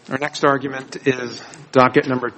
Our next argument is docket number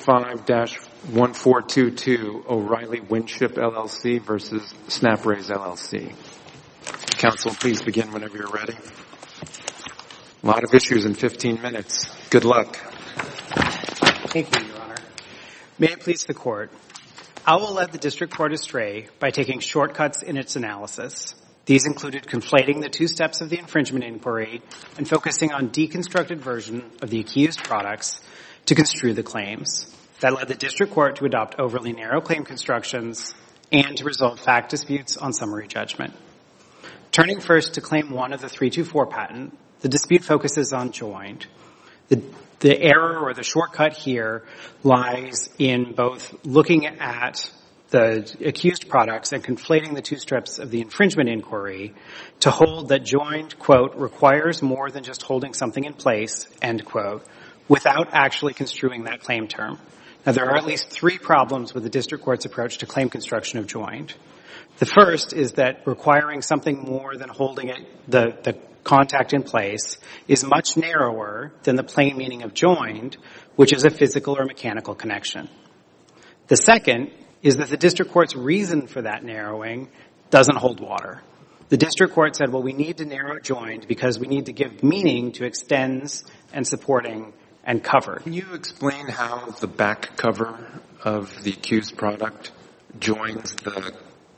25-1422, O'Reilly Winship LLC versus SnapRaise LLC. Counsel, please begin whenever you're ready. A lot of issues in 15 minutes. Good luck. Thank you, Your Honor. May it please the Court. OWL led the District Court astray by taking shortcuts in its analysis. These included conflating the two steps of the infringement inquiry and focusing on deconstructed version of the accused products to construe the claims. That led the District Court to adopt overly narrow claim constructions and to resolve fact disputes on summary judgment. Turning first to Claim 1 of the 324 patent, the dispute focuses on joined. The error or the shortcut here lies in both looking at the accused products and conflating the two steps of the infringement inquiry to hold that joined, quote, requires more than just holding something in place, end quote, without actually construing that claim term. Now, there are at least three problems with the District Court's approach to claim construction of joined. The first is that requiring something more than holding the contact in place is much narrower than the plain meaning of joined, which is a physical or mechanical connection. The second is that the District Court's reason for that narrowing doesn't hold water. The District Court said, well, we need to narrow joined because we need to give meaning to extends and supporting and covered. Can you explain how the back cover of the accused product joins the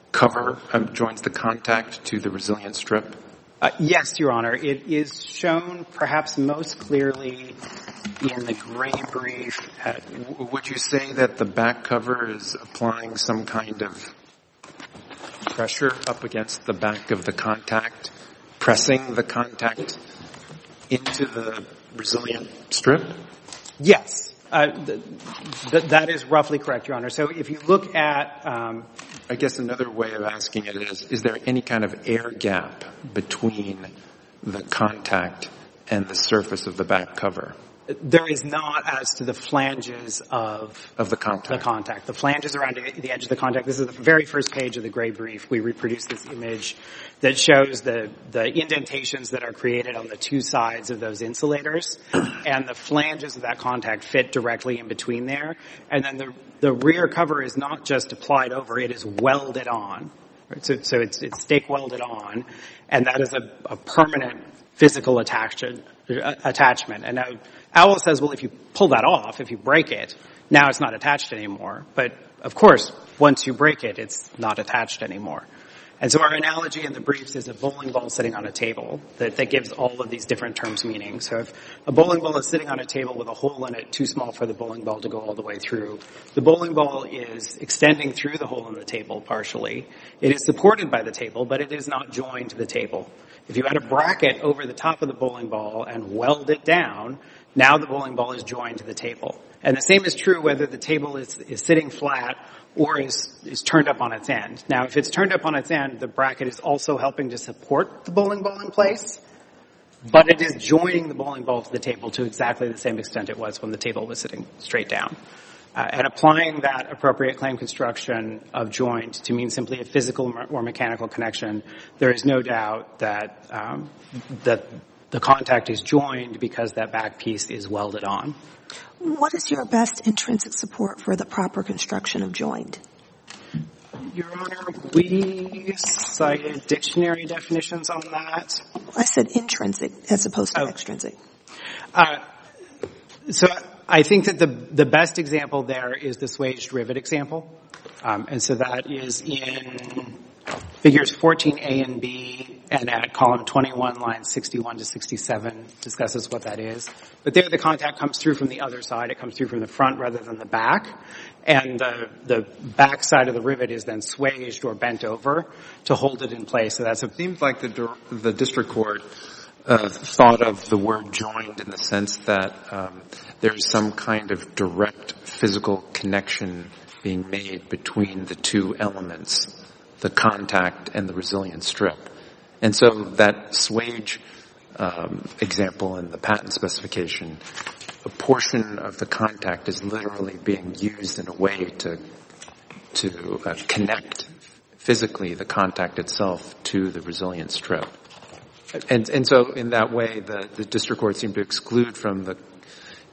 contact to the resilient strip? Yes, Your Honor. It is shown perhaps most clearly in the gray brief. Would you say that the back cover is applying some kind of pressure up against the back of the contact, pressing the contact into the resilient strip? Yes. That is roughly correct, Your Honor. So if you look at I guess another way of asking it is there any kind of air gap between the contact and the surface of the back cover? There is not as to the flanges of the contact. The flanges around the edge of the contact. This is the very first page of the gray brief. We reproduced this image that shows the indentations that are created on the two sides of those insulators, and the flanges of that contact fit directly in between there. And then the rear cover is not just applied over, it is welded on. Right? So it's stake welded on, and that is a permanent physical attachment. And now OWL says, well, if you pull that off, if you break it, now it's not attached anymore. But, of course, once you break it, it's not attached anymore. And so our analogy in the briefs is a bowling ball sitting on a table that gives all of these different terms meaning. So if a bowling ball is sitting on a table with a hole in it too small for the bowling ball to go all the way through, the bowling ball is extending through the hole in the table partially. It is supported by the table, but it is not joined to the table. If you add a bracket over the top of the bowling ball and weld it down, now the bowling ball is joined to the table. And the same is true whether the table is sitting flat or is turned up on its end. Now, if it's turned up on its end, the bracket is also helping to support the bowling ball in place, but it is joining the bowling ball to the table to exactly the same extent it was when the table was sitting straight down. And applying that appropriate claim construction of joint to mean simply a physical or mechanical connection, there is no doubt that the contact is joined because that back piece is welded on. What is your best intrinsic support for the proper construction of joined? Your Honor, we cited dictionary definitions on that. I said intrinsic as opposed to extrinsic. So I think that the best example there is the swaged rivet example. And so that is in figures 14A and B, and at column 21, lines 61 to 67, discusses what that is. But there the contact comes through from the other side. It comes through from the front rather than the back. And the back side of the rivet is then swaged or bent over to hold it in place. So it seems like the district court thought of the word joined in the sense that there's some kind of direct physical connection being made between the two elements, the contact and the resilient strip. And so that swage example in the patent specification, a portion of the contact is literally being used in a way to connect physically the contact itself to the resilient strip. And so in that way, the district court seemed to exclude from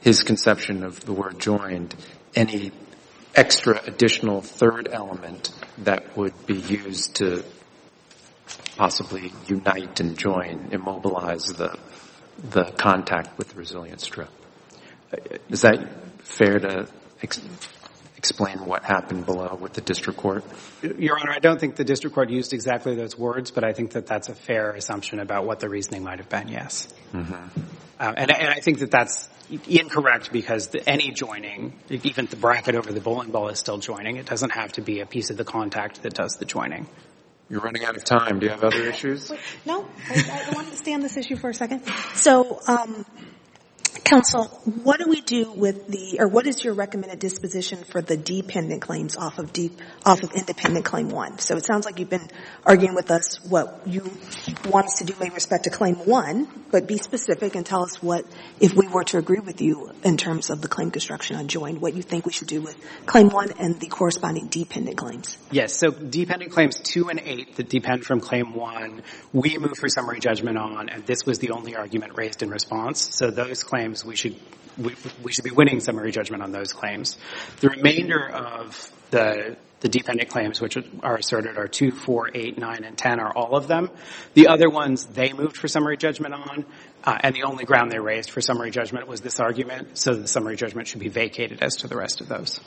his conception of the word joined, any extra additional third element that would be used to possibly unite and join, immobilize the contact with the resilient strip. Is that fair to explain what happened below with the district court? Your Honor, I don't think the district court used exactly those words, but I think that that's a fair assumption about what the reasoning might have been, yes. Mm-hmm. And I think that that's incorrect because any joining, even the bracket over the bowling ball is still joining. It doesn't have to be a piece of the contact that does the joining. You're running out of time. Do you have other issues? No, I wanted to stay on this issue for a second. So, counsel, what do we do with what is your recommended disposition for the dependent claims off of independent claim 1? So it sounds like you've been arguing with us what you want us to do with respect to claim 1, but be specific and tell us what, if we were to agree with you in terms of the claim construction on joined, what you think we should do with claim 1 and the corresponding dependent claims. Yes, so dependent claims 2 and 8 that depend from claim 1, we move for summary judgment on, and this was the only argument raised in response. So those claims we should be winning summary judgment on those claims. The remainder of the dependent claims which are asserted are 2, 4, 8, 9, and 10 are all of them. The other ones they moved for summary judgment on, and the only ground they raised for summary judgment was this argument, so the summary judgment should be vacated as to the rest of those.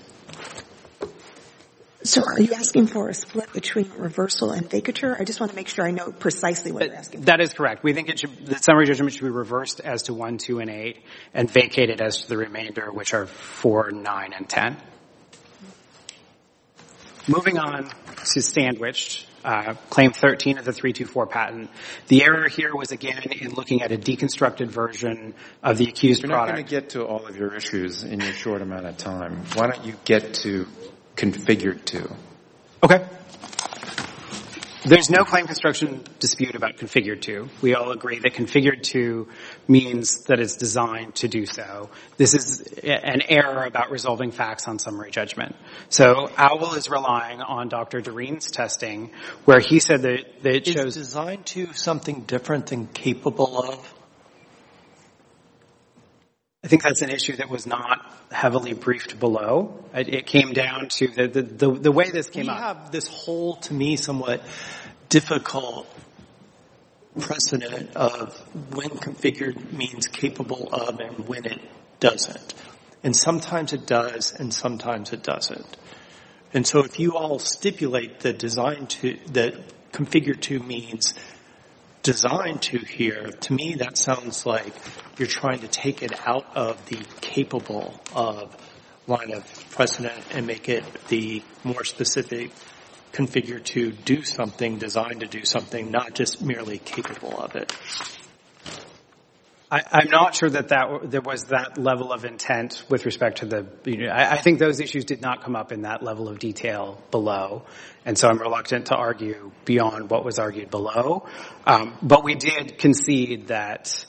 So are you asking for a split between reversal and vacatur? I just want to make sure I know precisely what you're asking for. That is correct. We think the summary judgment should be reversed as to 1, 2, and 8 and vacated as to the remainder, which are 4, 9, and 10. Moving on to sandwiched, claim 13 of the 324 patent. The error here was, again, in looking at a deconstructed version of the accused product. You're not going to get to all of your issues in your short amount of time. Why don't you get to configured to? Okay. There's no claim construction dispute about configured to. We all agree that configured to means that it's designed to do so. This is an error about resolving facts on summary judgment. So OWL is relying on Dr. Doreen's testing where he said that it shows... Is designed to something different than capable of? I think that's an issue that was not heavily briefed below. It came down to the way this came up. We have this whole, to me, somewhat difficult precedent of when configured means capable of and when it doesn't. And sometimes it does and sometimes it doesn't. And so if you all stipulate that configured to means designed to here, to me that sounds like you're trying to take it out of the capable of line of precedent and make it the more specific configured to do something, designed to do something, not just merely capable of it. I'm not sure that there was that level of intent with respect to I think those issues did not come up in that level of detail below, and so I'm reluctant to argue beyond what was argued below. But we did concede that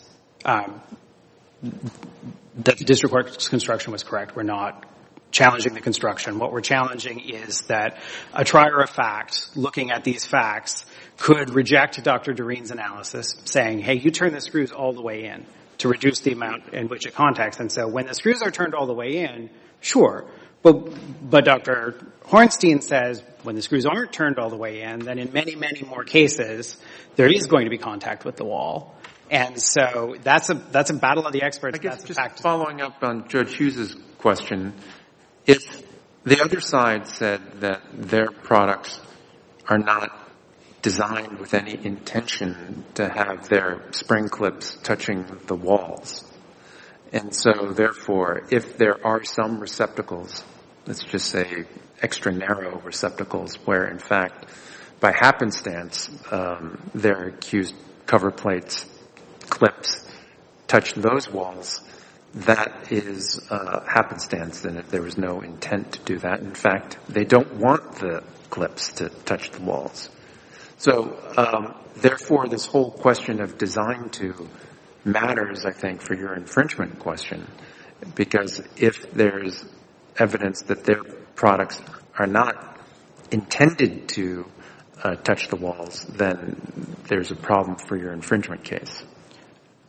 the district court's construction was correct. We're not challenging the construction. What we're challenging is that a trier of fact, looking at these facts, could reject Dr. Doreen's analysis, saying, hey, you turn the screws all the way in to reduce the amount in which it contacts. And so when the screws are turned all the way in, sure. But Dr. Hornstein says when the screws aren't turned all the way in, then in many, many more cases, there is going to be contact with the wall. And so that's a battle of the experts. I guess just following up on Judge Hughes' question, if the other side said that their products are not designed with any intention to have their spring clips touching the walls, and so therefore if there are some receptacles, let's just say extra narrow receptacles where in fact by happenstance their accused cover plates, clips touch those walls, that is happenstance, and there was no intent to do that. In fact, they don't want the clips to touch the walls. So, therefore, this whole question of design to matters, I think, for your infringement question, because if there's evidence that their products are not intended to touch the walls, then there's a problem for your infringement case.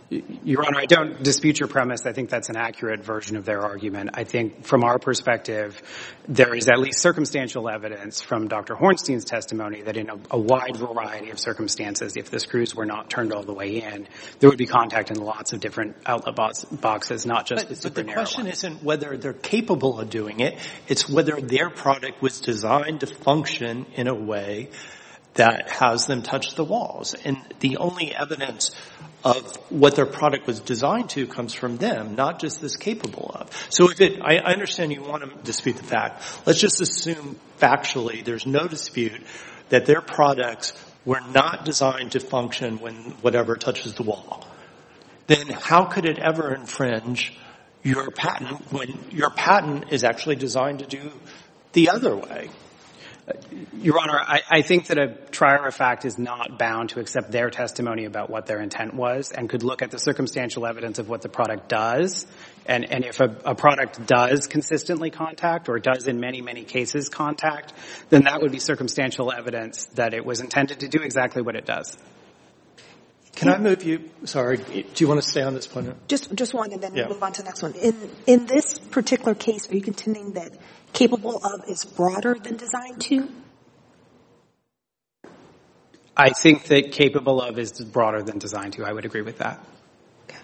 Your Honor, I don't dispute your premise. I think that's an accurate version of their argument. I think from our perspective, there is at least circumstantial evidence from Dr. Hornstein's testimony that in a wide variety of circumstances, if the screws were not turned all the way in, there would be contact in lots of different outlet boxes, not just the super narrow ones. But the question isn't whether they're capable of doing it. It's whether their product was designed to function in a way that has them touch the walls. And the only evidence of what their product was designed to comes from them, not just this capable of. So I understand you want to dispute the fact. Let's just assume factually there's no dispute that their products were not designed to function when whatever touches the wall. Then how could it ever infringe your patent when your patent is actually designed to do the other way? Your Honor, I think that a trier of fact is not bound to accept their testimony about what their intent was and could look at the circumstantial evidence of what the product does. And if a product does consistently contact or does in many, many cases contact, then that would be circumstantial evidence that it was intended to do exactly what it does. Can I move you? Sorry. Do you want to stay on this point? Just one, and then we'll move on to the next one. In this particular case, are you contending that capable of is broader than designed to? I think that capable of is broader than designed to. I would agree with that. Okay.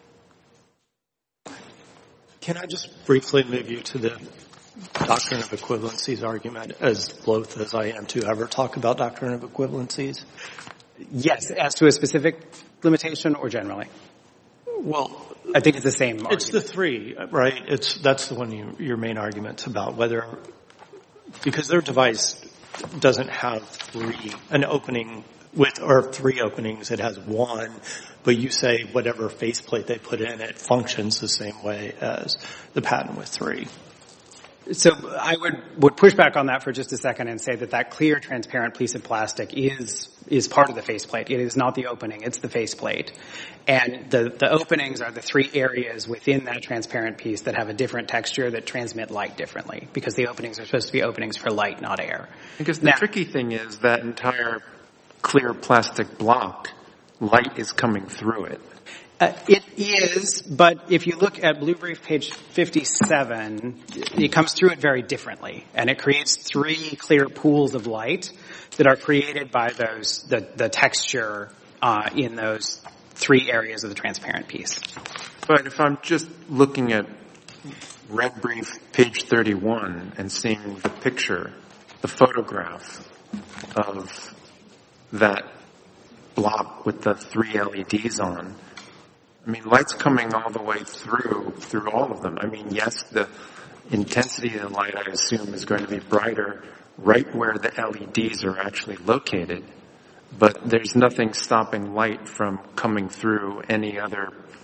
Can I just briefly move you to the doctrine of equivalencies argument, as loath as I am to ever talk about doctrine of equivalencies? Yes, as to a specific limitation or generally? Well, I think it's the same argument. It's the three, right? That's the one your main argument's about, whether because their device doesn't have an opening or three openings, it has one, but you say whatever faceplate they put in, it functions the same way as the patent with three. So I would push back on that for just a second and say that clear, transparent piece of plastic is part of the faceplate. It is not the opening, it's the faceplate. And the openings are the three areas within that transparent piece that have a different texture that transmit light differently, because the openings are supposed to be openings for light, not air. Because the tricky thing is that entire clear plastic block, light is coming through it. It is, but if you look at Blue Brief page 57, it comes through it very differently, and it creates three clear pools of light that are created by the texture in those three areas of the transparent piece. But if I'm just looking at Red Brief page 31 and seeing the picture, the photograph of that block with the three LEDs on, I mean, light's coming all the way through all of them. I mean, yes, the intensity of the light, I assume, is going to be brighter right where the LEDs are actually located, but there's nothing stopping light from coming through any other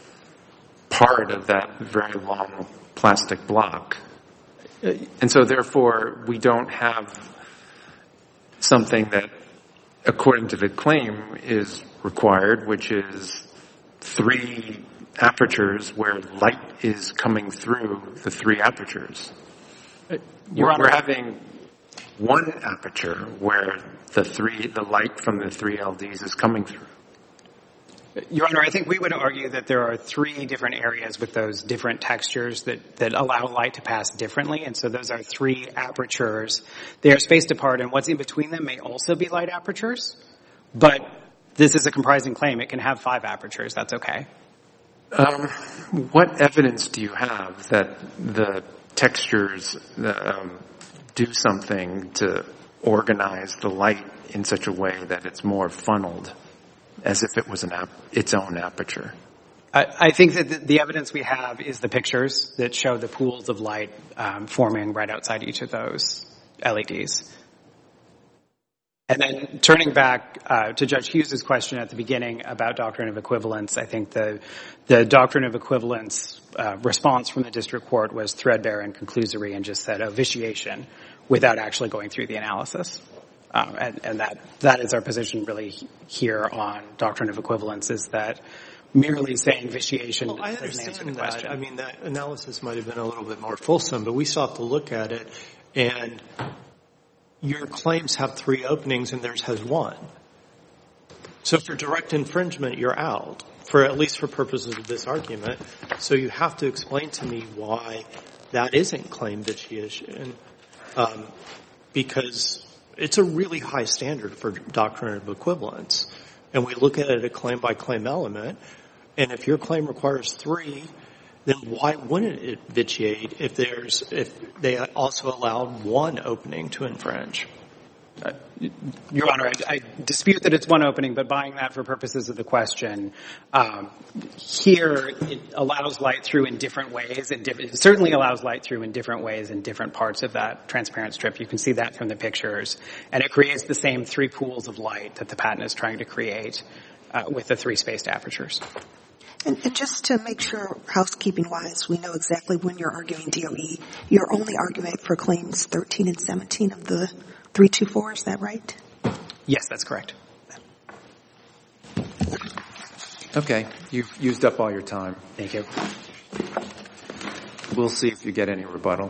part of that very long plastic block. And so, therefore, we don't have something that, according to the claim, is required, which is three apertures where light is coming through the three apertures. We're having one aperture where the light from the three LEDs is coming through. Your Honor, I think we would argue that there are three different areas with those different textures that allow light to pass differently, and so those are three apertures. They are spaced apart, and what's in between them may also be light apertures, but this is a comprising claim. It can have 5 apertures. That's okay. What evidence do you have that the textures do something to organize the light in such a way that it's more funneled, as if it was its own aperture? I think that the evidence we have is the pictures that show the pools of light forming right outside each of those LEDs. And then turning back to Judge Hughes' question at the beginning about doctrine of equivalence, I think the doctrine of equivalence response from the district court was threadbare and conclusory and just said vitiation without actually going through the analysis. And that is our position really here on doctrine of equivalence, is that merely saying vitiation doesn't answer the question. I mean, that analysis might have been a little bit more fulsome, but we still have to look at it, and your claims have 3 openings and theirs has 1. So for direct infringement, you're out. at least for purposes of this argument. So you have to explain to me why that isn't claim vitiation, because it's a really high standard for doctrine of equivalence. And we look at it a claim-by-claim element, and if your claim requires 3, then why wouldn't it vitiate if they also allowed 1 opening to infringe? Your Honor, I dispute that it's 1 opening, but buying that for purposes of the question, here it allows light through in different ways, and it certainly allows light through in different ways in different parts of that transparent strip. You can see that from the pictures. And it creates the same 3 pools of light that the patent is trying to create with the 3 spaced apertures. And just to make sure, housekeeping-wise, we know exactly when you're arguing DOE, you're only arguing for claims 13 and 17 of the 324, is that right? Yes, that's correct. Okay. You've used up all your time. Thank you. We'll see if you get any rebuttal.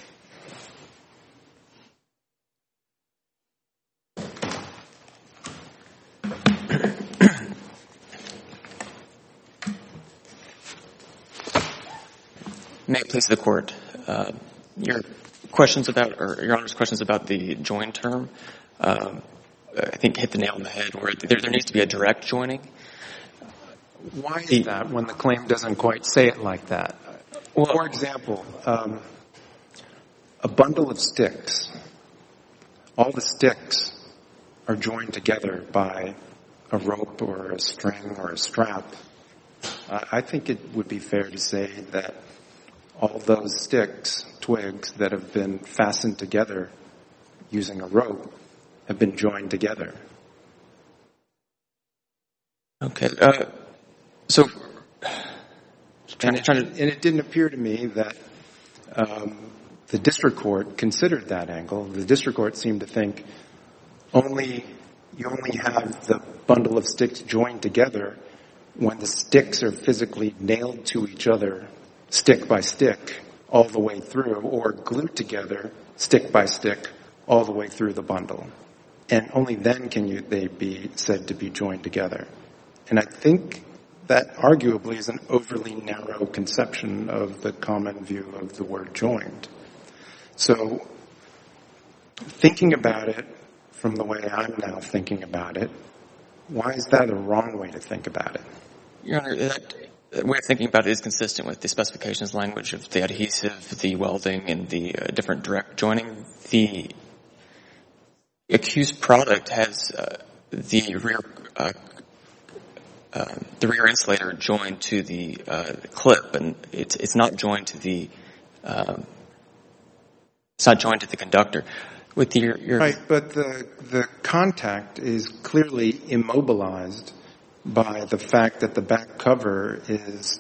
May it please the Court. Your questions about, or Your Honor's questions about the join term, I think hit the nail on the head, where there needs to be a direct joining. Why is that when the claim doesn't quite say it like that? Well, for example, a bundle of sticks, all the sticks are joined together by a rope or a string or a strap. I think it would be fair to say that all those sticks, twigs that have been fastened together using a rope have been joined together. Okay. So, and it didn't appear to me that the district court considered that angle. The district court seemed to think you only have the bundle of sticks joined together when the sticks are physically nailed to each other, stick by stick, all the way through, or glued together, stick by stick, all the way through the bundle. And only then can they be said to be joined together. And I think that arguably is an overly narrow conception of the common view of the word joined. So thinking about it from the way I'm now thinking about it, why is that a wrong way to think about it? Your Honor, that way of thinking about it is consistent with the specifications language of the adhesive, the welding, and the different direct joining. The accused product has the rear insulator joined to the clip, and it's not joined to the conductor. With right, but the contact is clearly immobilized by the fact that the back cover is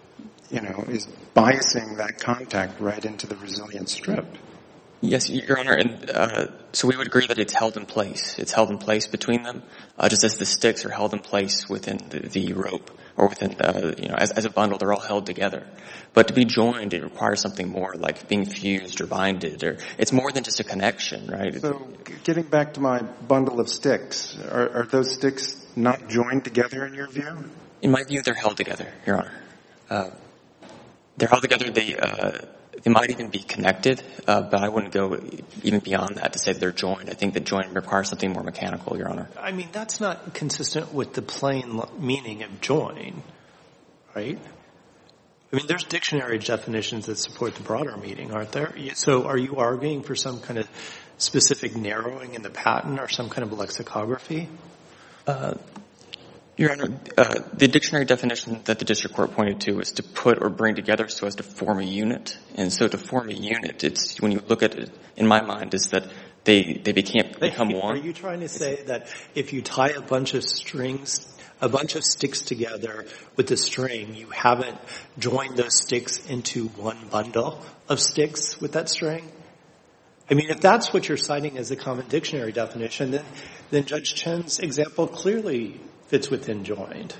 biasing that contact right into the resilient strip. Yes, Your Honor, and so we would agree that it's held in place. It's held in place between them, just as the sticks are held in place within the rope, or within, as a bundle, they're all held together. But to be joined, it requires something more, like being fused or binded, or it's more than just a connection, right? So, getting back to my bundle of sticks, are those sticks not joined together in your view? In my view, they're held together, Your Honor. They're held together. They might even be connected, but I wouldn't go even beyond that to say they're joined. I think that join requires something more mechanical, Your Honor. I mean, that's not consistent with the plain meaning of join, right? I mean, there's dictionary definitions that support the broader meaning, aren't there? So are you arguing for some kind of specific narrowing in the patent or some kind of lexicography? Your Honor, the dictionary definition that the district court pointed to is to put or bring together so as to form a unit. And so to form a unit, it's, when you look at it, in my mind, is that they can't become one. Are you trying to say that if you tie a bunch of sticks together with a string, you haven't joined those sticks into one bundle of sticks with that string? I mean, if that's what you're citing as a common dictionary definition, then Judge Chen's example clearly fits within joined.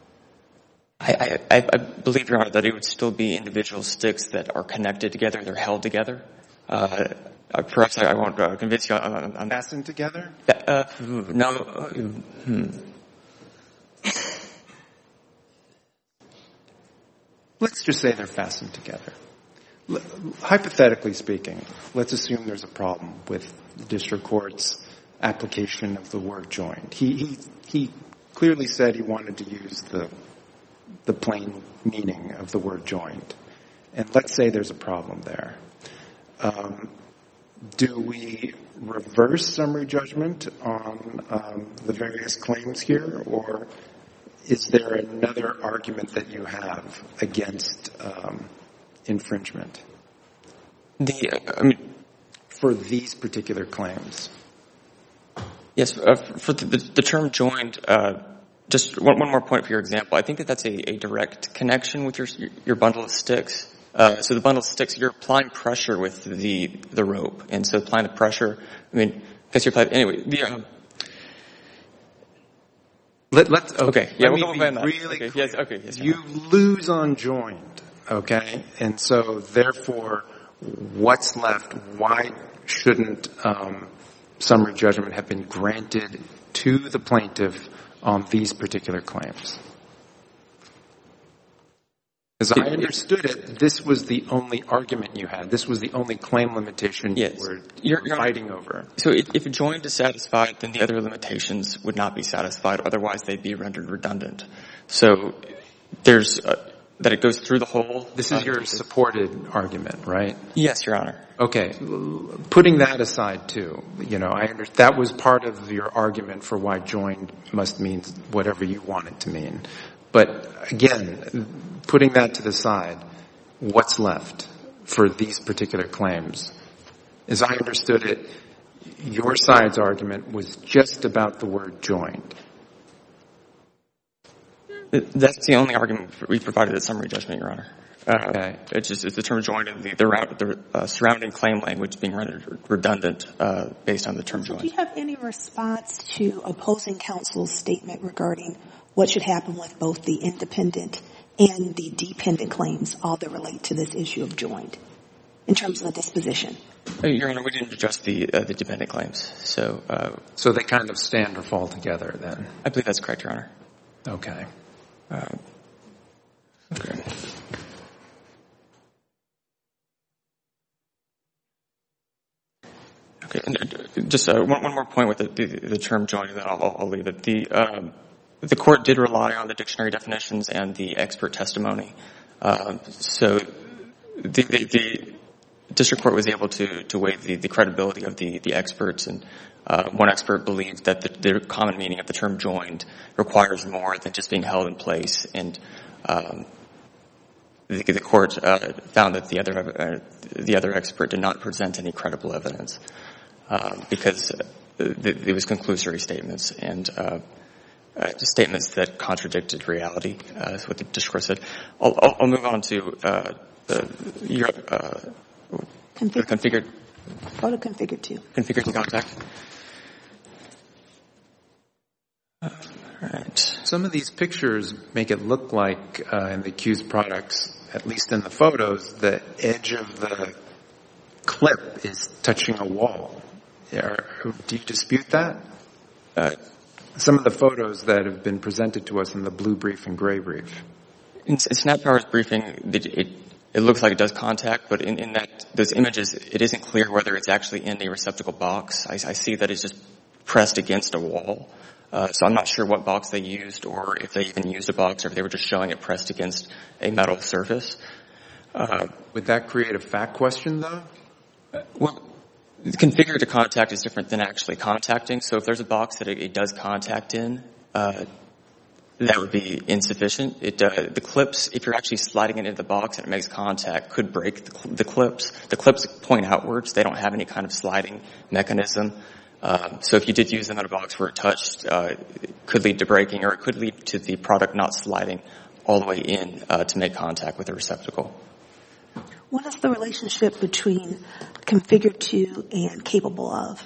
I believe, Your Honor, that it would still be individual sticks that are connected together, they're held together. Perhaps I won't convince you on fastened together? No. let's just say they're fastened together. Hypothetically speaking, let's assume there's a problem with the district court's application of the word joined. He clearly said he wanted to use the plain meaning of the word joined. And let's say there's a problem there. Do we reverse summary judgment on the various claims here, or is there another argument that you have against infringement for these particular claims? Yes, for the term joined, just one more point for your example. I think that's a direct connection with your bundle of sticks. So the bundle of sticks, you're applying pressure with the rope, and so applying the pressure. Because you're applying anyway. Okay. Yeah, we'll go back. Really okay. Yes. Okay. Yes. You lose on joined. Okay, and so therefore, what's left? Why shouldn't summary judgment have been granted to the plaintiff on these particular claims? As I understood it, this was the only argument you had. This was the only claim limitation you were fighting over. So if a joint is satisfied, then the other limitations would not be satisfied. Otherwise, they'd be rendered redundant. So there's that it goes through the whole. This is your supported argument, right? Yes, Your Honor. Okay. Putting that aside, too, that was part of your argument for why joined must mean whatever you want it to mean. But again, putting that to the side, what's left for these particular claims? As I understood it, your side's argument was just about the word joined. That's the only argument we provided at summary judgment, Your Honor. Okay. It's the term joined and the surrounding claim language being rendered redundant based on the term joined. Do you have any response to opposing counsel's statement regarding what should happen with both the independent and the dependent claims, all that relate to this issue of joined, in terms of the disposition? Your Honor, we didn't address the dependent claims. So they kind of stand or fall together then? I believe that's correct, Your Honor. Okay. Okay. Okay, and just one more point with the term joined, and then I'll leave it. The court did rely on the dictionary definitions and the expert testimony. So the district court was able to weigh the credibility of the experts, and one expert believed that the common meaning of the term joined requires more than just being held in place, and the court found that the other expert did not present any credible evidence because it was conclusory statements and statements that contradicted reality, is what the district court said. I'll move on to configured. Go to configured 2. Configured to contact. All right. Some of these pictures make it look like in the accused products, at least in the photos, the edge of the clip is touching a wall. Do you dispute that? Some of the photos that have been presented to us in the blue brief and gray brief. In SnapPower's briefing, it looks like it does contact, but in those images, it isn't clear whether it's actually in a receptacle box. I see that it's just pressed against a wall. So I'm not sure what box they used, or if they even used a box, or if they were just showing it pressed against a metal surface. Would that create a fact question, though? Well, configured to contact is different than actually contacting. So if there's a box that it does contact in, that would be insufficient. The clips, if you're actually sliding it into the box and it makes contact, could break the clips. The clips point outwards. They don't have any kind of sliding mechanism. So if you did use them in a box where it touched, it could lead to breaking, or it could lead to the product not sliding all the way in to make contact with the receptacle. What is the relationship between configured to and capable of?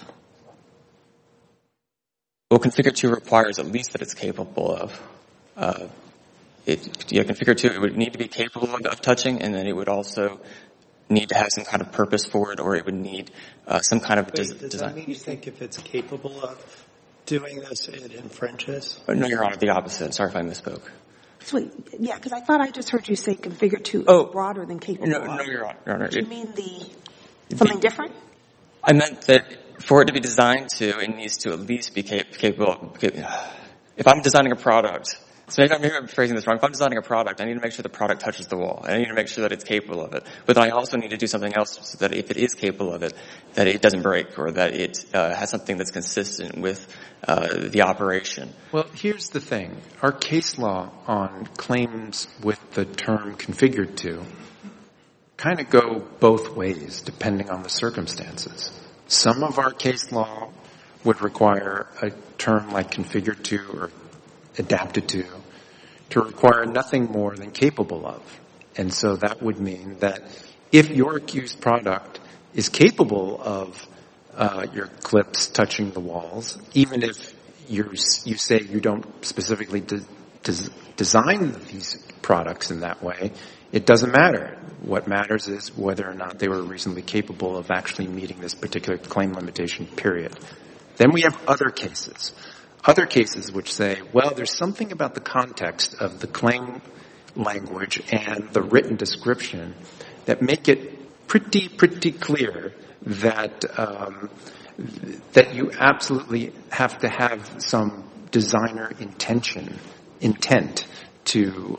Well, configured to requires at least that it's capable of. Configured to, it would need to be capable of touching, and then it would also need to have some kind of purpose for it, or it would need some kind of design. Does that mean you think if it's capable of doing this, it infringes? No, Your Honor, the opposite. Sorry if I misspoke. Wait, yeah, because I thought I just heard you say configured to is broader than capable. No, Your Honor. Do you mean something different? I meant that for it to be designed to, it needs to at least be capable. If I'm designing a product, so maybe I'm phrasing this wrong. If I'm designing a product, I need to make sure the product touches the wall. I need to make sure that it's capable of it. But then I also need to do something else so that if it is capable of it, that it doesn't break or that it has something that's consistent with the operation. Well, here's the thing. Our case law on claims with the term configured to kind of go both ways depending on the circumstances. Some of our case law would require a term like configured to or adapted to require nothing more than capable of. And so that would mean that if your accused product is capable of your clips touching the walls, even if you say you don't specifically design these products in that way, it doesn't matter. What matters is whether or not they were reasonably capable of actually meeting this particular claim limitation, period. Then we have other cases which say, well, there's something about the context of the claim language and the written description that make it pretty clear that that you absolutely have to have some designer intent to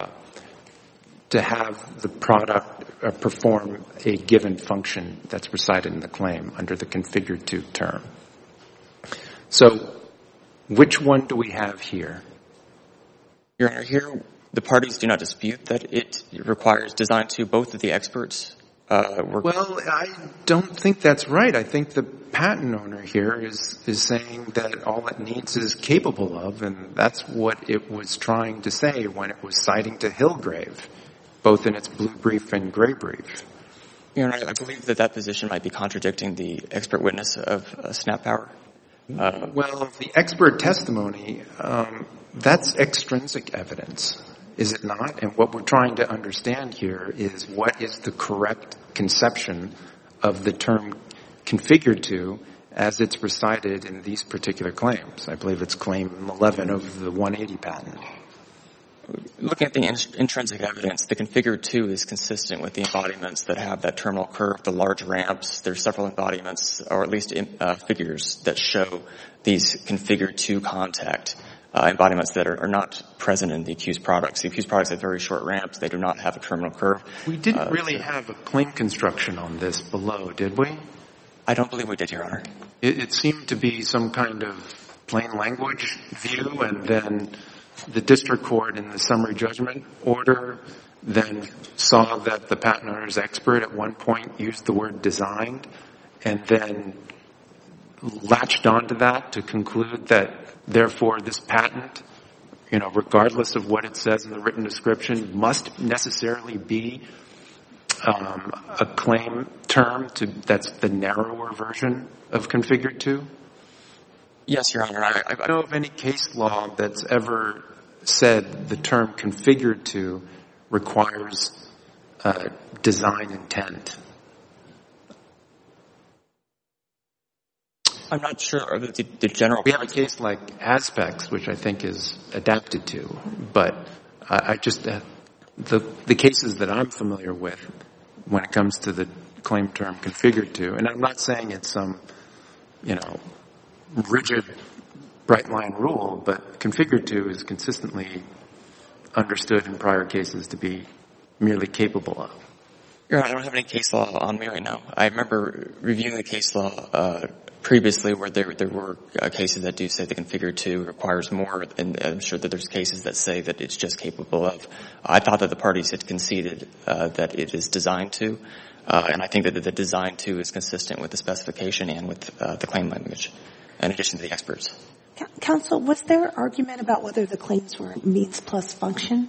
have the product perform a given function that's recited in the claim under the configured to term. So which one do we have here? Your Honor, here the parties do not dispute that it requires design to. Both of the experts Well, I don't think that's right. I think the patent owner here is saying that all it needs is capable of, and that's what it was trying to say when it was citing to Hillgrave, both in its blue brief and gray brief. Your Honor, I believe that position might be contradicting the expert witness of Snap Power. Well, the expert testimony, that's extrinsic evidence, is it not? And what we're trying to understand here is what is the correct conception of the term configured to as it's recited in these particular claims. I believe it's claim 11 of the 180 patent. Looking at the intrinsic evidence, the configured to is consistent with the embodiments that have that terminal curve, the large ramps. There's several embodiments, or at least figures, that show these configured to contact embodiments that are not present in the accused products. The accused products have very short ramps. They do not have a terminal curve. We didn't really have a claim construction on this below, did we? I don't believe we did, Your Honor. It seemed to be some kind of plain language view, and then the district court in the summary judgment order then saw that the patent owner's expert at one point used the word designed and then latched onto that to conclude that, therefore, this patent, regardless of what it says in the written description, must necessarily be a claim term that's the narrower version of configured to? Yes, Your Honor. I don't know of any case law that's ever said the term configured to requires design intent. I'm not sure of the general. We have a case like Aspects, which I think is adapted to, but I just the cases that I'm familiar with when it comes to the claim term configured to, and I'm not saying it's some rigid bright line rule, but configured to is consistently understood in prior cases to be merely capable of. Your Honor, I don't have any case law on me right now. I remember reviewing the case law previously where there were cases that do say the configured to requires more, and I'm sure that there's cases that say that it's just capable of. I thought that the parties had conceded that it is designed to, and I think that the design to is consistent with the specification and with the claim language, in addition to the experts. Counsel, was there argument about whether the claims were means plus function?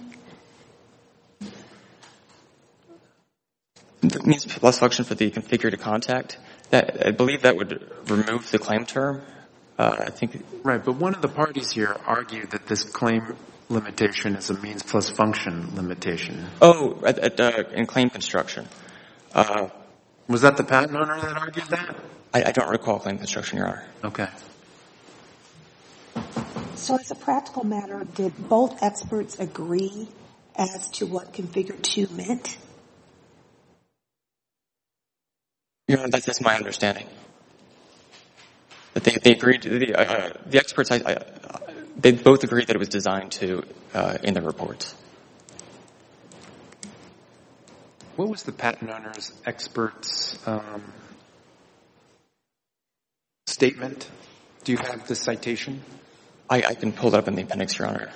The means plus function for the configured to contact, I believe that would remove the claim term. I think. Right, but one of the parties here argued that this claim limitation is a means plus function limitation. Oh, in claim construction. Was that the patent owner that argued that? I don't recall claim construction, Your Honor. Okay. So as a practical matter, did both experts agree as to what configure 2 meant? That's my understanding. That they agreed. The experts, they both agreed that it was designed to in the reports. What was the patent owner's expert's statement? Do you have the citation? I can pull that up in the appendix, Your Honor.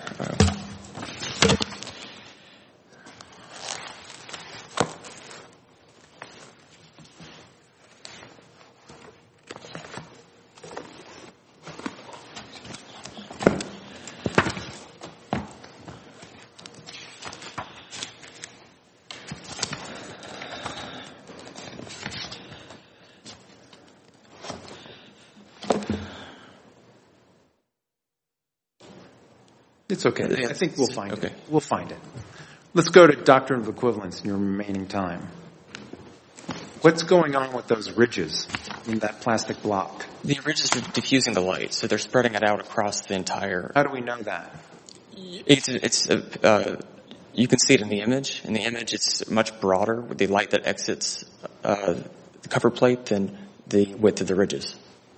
It's okay. I think we'll find it. We'll find it. Let's go to doctrine of equivalence in your remaining time. What's going on with those ridges in that plastic block? The ridges are diffusing the light, so they're spreading it out across the entire... How do we know that? You can see it in the image. In the image, it's much broader with the light that exits the cover plate than the width of the ridges.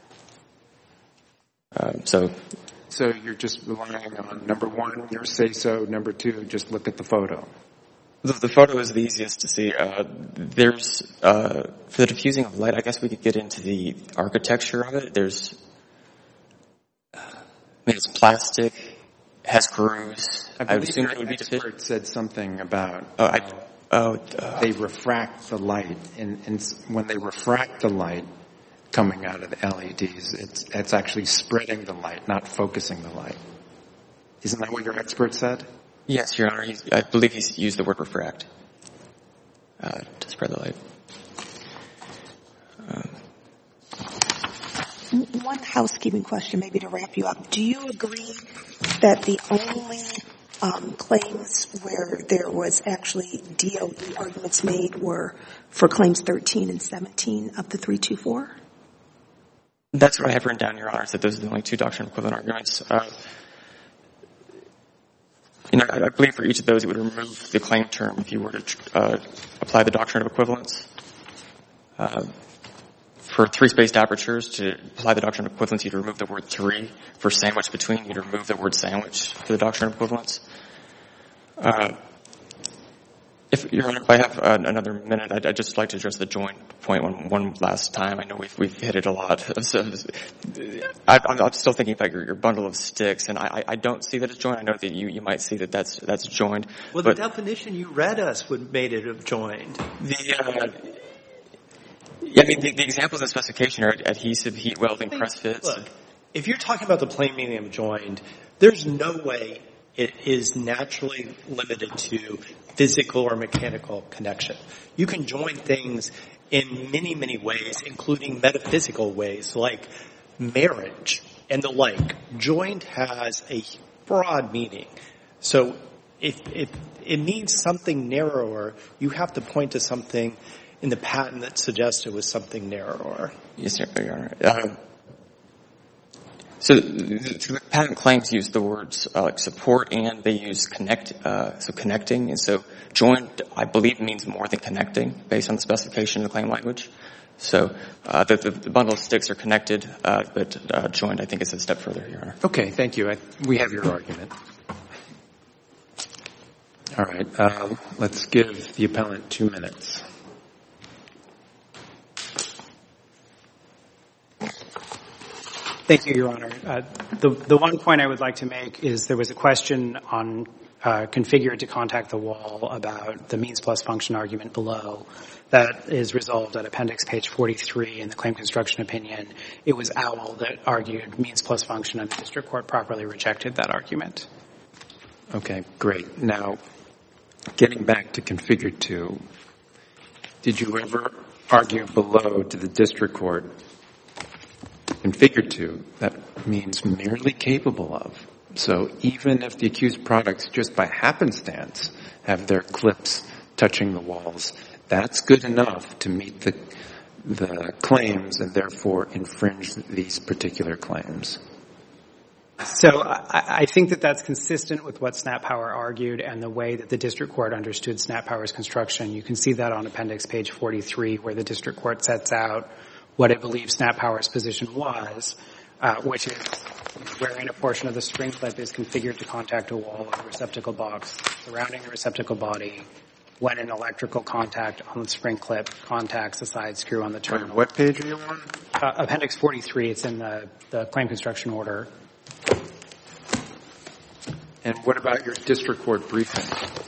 So you're just relying on, number one, your say-so, number two, just look at the photo. The photo is the easiest to see. For the diffusing of light, I guess we could get into the architecture of it. It's plastic, has grooves. I would assume the expert said something about they refract the light, and when they refract the light coming out of the LEDs, it's actually spreading the light, not focusing the light. Isn't that what your expert said? Yes, Your Honor. I believe he's used the word refract to spread the light. One housekeeping question, maybe to wrap you up. Do you agree that the only claims where there was actually DOE arguments made were for claims 13 and 17 of the 324? That's what I have written down, Your Honor, that those are the only two doctrine equivalent arguments. I believe for each of those it would remove the claim term if you were to apply the doctrine of equivalence. For three-spaced apertures, to apply the doctrine of equivalence, you'd remove the word three. For sandwich between, you'd remove the word sandwich for the doctrine of equivalence. Your Honor, if I have another minute, I'd just like to address the joint point one last time. I know we've hit it a lot. So, I'm still thinking about your bundle of sticks, and I don't see that it's joined. I know that you might see that that's joined. Well, the definition you read us would made it have joined. The examples in the specification are adhesive, heat welding, press fits. Look, if you're talking about the plain meaning of joined, there's no way it is naturally limited to physical or mechanical connection. You can join things in many, many ways, including metaphysical ways like marriage and the like. Joined has a broad meaning. So if it means something narrower, you have to point to something in the patent that suggests it was something narrower. Yes, Your Honor. So the patent claims use the words like support, and they use connect, so connecting. And so joined, I believe, means more than connecting based on the specification of the claim language. So the bundle of sticks are connected, but joined, I think, is a step further, Your Honor. Okay, thank you. We have your argument. All right, let's give the appellant 2 minutes. Thank you, Your Honor. The one point I would like to make is there was a question on configured to contact the wall about the means plus function argument below. That is resolved at appendix page 43 in the claim construction opinion. It was OWL that argued means plus function, and the district court properly rejected that argument. Okay, great. Now, getting back to configured to, did you ever argue below to the district court configured to, that means merely capable of? So even if the accused products just by happenstance have their clips touching the walls, that's good enough to meet the claims and therefore infringe these particular claims. So I think that that's consistent with what Snap Power argued and the way that the district court understood Snap Power's construction. You can see that on appendix page 43, where the district court sets out what it believes Snap Power's position was, which is wherein a portion of the spring clip is configured to contact a wall of the receptacle box surrounding the receptacle body when an electrical contact on the spring clip contacts a side screw on the terminal. What page are you on? Appendix 43, it's in the claim construction order. And what about your district court briefing?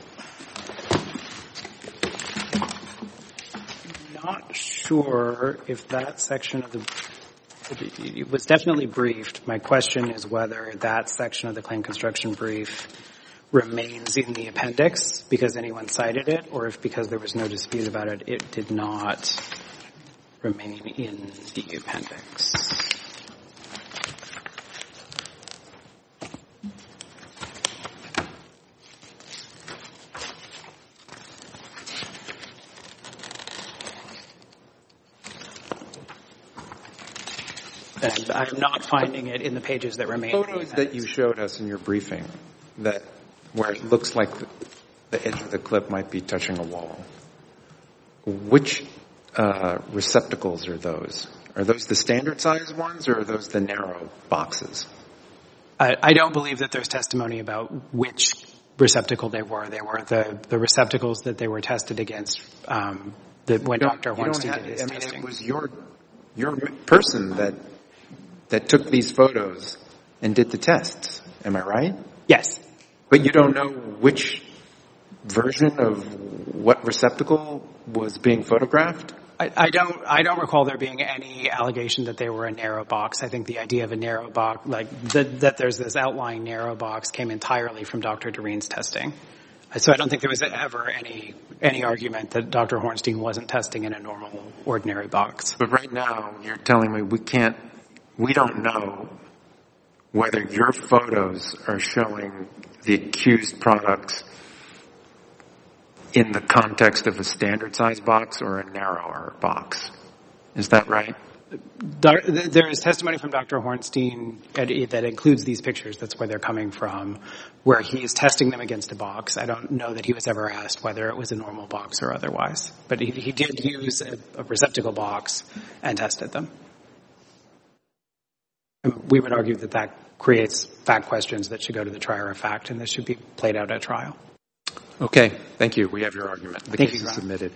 Not sure if that section of it was definitely briefed. My question is whether that section of the claim construction brief remains in the appendix because anyone cited it, or if because there was no dispute about it, it did not remain in the appendix. And I'm not finding it in the pages that remain. Photos that you showed us in your briefing, that where it looks like the edge of the clip might be touching a wall. Which receptacles are those? Are those the standard size ones, or are those the narrow boxes? I don't believe that there's testimony about which receptacle they were. They were the receptacles that they were tested against when Dr. Hornstein did his testing. It was your person that took these photos and did the tests. Am I right? Yes. But you don't know which version of what receptacle was being photographed? I don't recall there being any allegation that they were a narrow box. I think the idea of a narrow box, like that there's this outlying narrow box, came entirely from Dr. Doreen's testing. So I don't think there was ever any argument that Dr. Hornstein wasn't testing in a normal, ordinary box. But right now, you're telling me we don't know whether your photos are showing the accused products in the context of a standard size box or a narrower box. Is that right? There is testimony from Dr. Hornstein that includes these pictures. That's where they're coming from, where he is testing them against a box. I don't know that he was ever asked whether it was a normal box or otherwise. But he did use a receptacle box and tested them. We would argue that creates fact questions that should go to the trier of fact, and this should be played out at trial. Okay. Thank you. We have your argument. The Thank case you, is submitted.